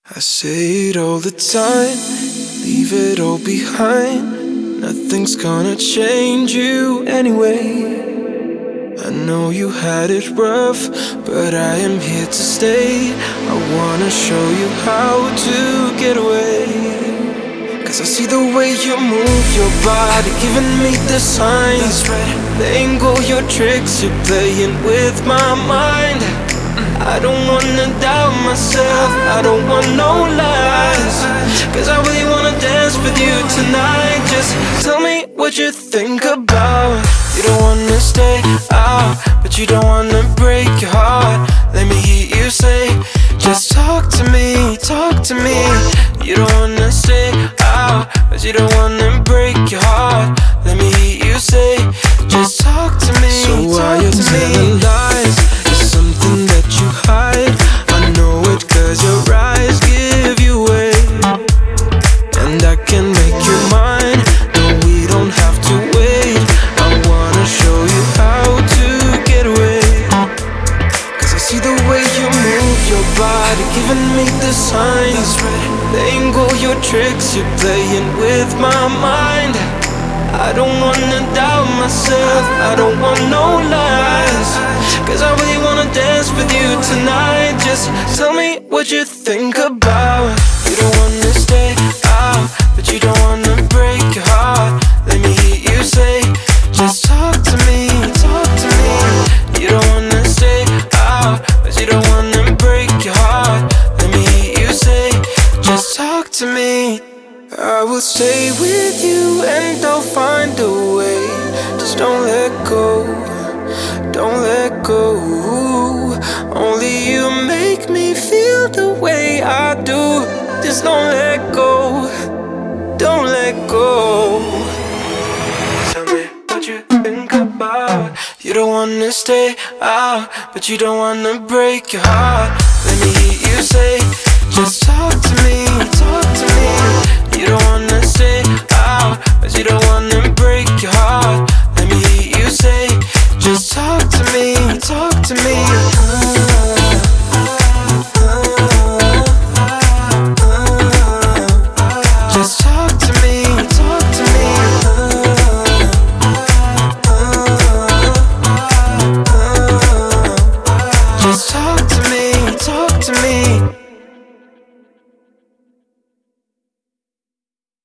I say it all the time, leave it all behind. Nothing's gonna change you anyway. I know you had it rough, but I am here to stay. I wanna show you how to get away. Cause I see the way you move your body, giving me the signs. The angle, your tricks, you're playing with my mind. I don't wanna doubt myself, I don't want no lies. Cause I really wanna dance with you tonight. Just tell me what you think about. You don't wanna stay out, but you don't wanna break your heart. Let me hear you say, just talk to me, talk to me. You don't wanna stay out, but you don't wanna break your heart. Let me hear you say, just talk to me. So why you telling lies? It's something that you hide. I know it cause your eyes give you away. And I can make you mine, no we don't have to wait. I wanna show you how to get away. Cause I see the way you move your body, giving me the signs. The angle, your tricks, you're playing with my mind. I don't wanna doubt myself, I don't want no lies. Cause I really wanna dance with you tonight. Just tell me what you think about. You don't wanna stay out, but you don't wanna break your heart. Let me hear you say, just talk to me, talk to me. You don't wanna stay out, but you don't wanna break your heart. Let me hear you say, just talk to me. I will stay with you and I'll find a way. Just don't let go, don't let go. Only you make me feel the way I do. Just don't let go, don't let go. Tell me what you think about. You don't wanna stay out, but you don't wanna break your heart. Let me hear you say, just talk to me, talk to me. You don't wanna